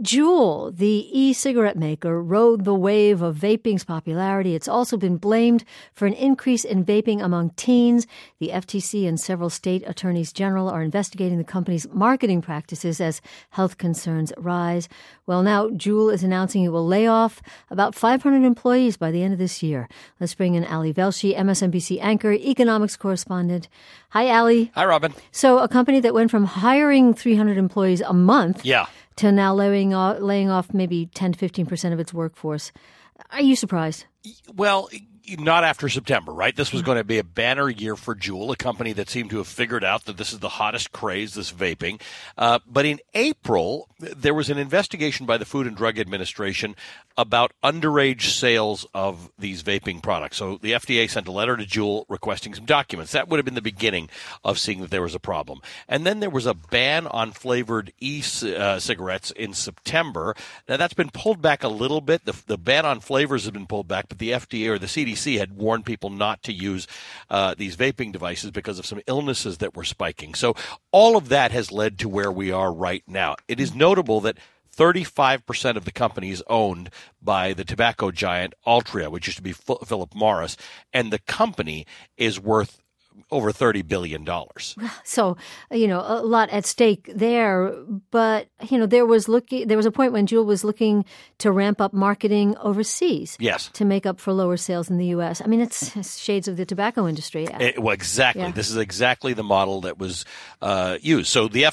Juul, the e-cigarette maker, rode the wave of vaping's popularity. It's also been blamed for an increase in vaping among teens. The FTC and several state attorneys general are investigating the company's marketing practices as health concerns rise. Well, now Juul is announcing it will lay off about 500 employees by the end of this year. Let's bring in Ali Velshi, MSNBC anchor, economics correspondent. Hi, Ali. Hi, Robin. So a company that went from hiring 300 employees a month to now laying off maybe 10 to 15% of its workforce. Are you surprised? Well, not after September, right? This was going to be a banner year for Juul, a company that seemed to have figured out that this is the hottest craze, this vaping. But in April, there was an investigation by the Food and Drug Administration about underage sales of these vaping products. So the FDA sent a letter to Juul requesting some documents. That would have been the beginning of seeing that there was a problem. And then there was a ban on flavored e-cigarettes in September. Now, that's been pulled back a little bit. The ban on flavors has been pulled back, but the FDA or the CDC had warned people not to use these vaping devices because of some illnesses that were spiking. So all of that has led to where we are right now. It is notable that 35% of the company is owned by the tobacco giant Altria, which used to be Philip Morris, and the company is worth over $30 billion. So, a lot at stake there. But, there was a point when Juul was looking to ramp up marketing overseas. Yes. To make up for lower sales in the U.S. I mean, it's shades of the tobacco industry. Well, exactly. Yeah. This is exactly the model that was used. So the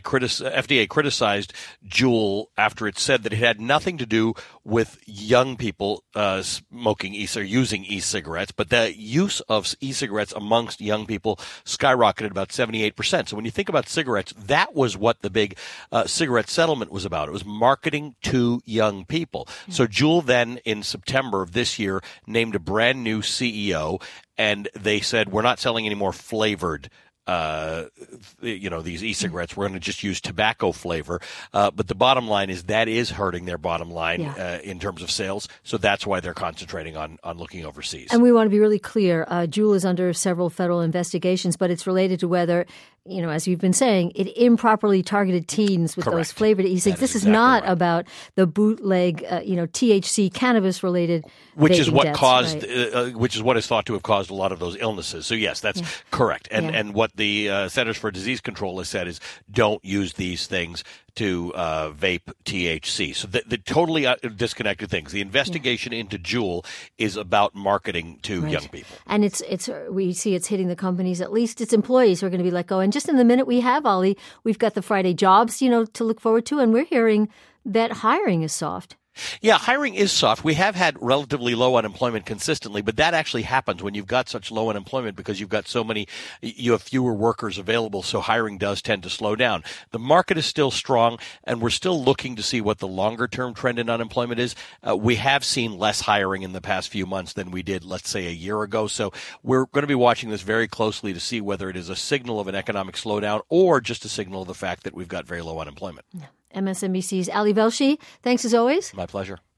FDA criticized Juul after it said that it had nothing to do with young people smoking or using e-cigarettes, but the use of e-cigarettes amongst young people skyrocketed about 78%. So when you think about cigarettes, that was what the big cigarette settlement was about. It was marketing to young people. Yeah. So Juul then, in September of this year, named a brand new CEO, and they said, we're not selling any more flavored these e-cigarettes. We're going to just use tobacco flavor. But the bottom line is that is hurting their bottom line in terms of sales. So that's why they're concentrating on looking overseas. And we want to be really clear. Juul is under several federal investigations, but it's related to whether, as you've been saying, it improperly targeted teens with those flavored e-cigs. This is not about the bootleg, THC cannabis-related which is what deaths, caused, right? which is what is thought to have caused a lot of those illnesses. So yes, that's correct. And what the Centers for Disease Control has said is don't use these things to vape THC. So the totally disconnected things. The investigation into Juul is about marketing to young people. And we see it's hitting the companies, at least its employees who are going to be let go. And just in the minute we have, Ali, we've got the Friday jobs, to look forward to. And we're hearing that hiring is soft. Yeah, hiring is soft. We have had relatively low unemployment consistently, but that actually happens when you've got such low unemployment because you have fewer workers available, so hiring does tend to slow down. The market is still strong, and we're still looking to see what the longer-term trend in unemployment is. We have seen less hiring in the past few months than we did, let's say, a year ago, so we're going to be watching this very closely to see whether it is a signal of an economic slowdown or just a signal of the fact that we've got very low unemployment. MSNBC's Ali Velshi, thanks as always. My pleasure.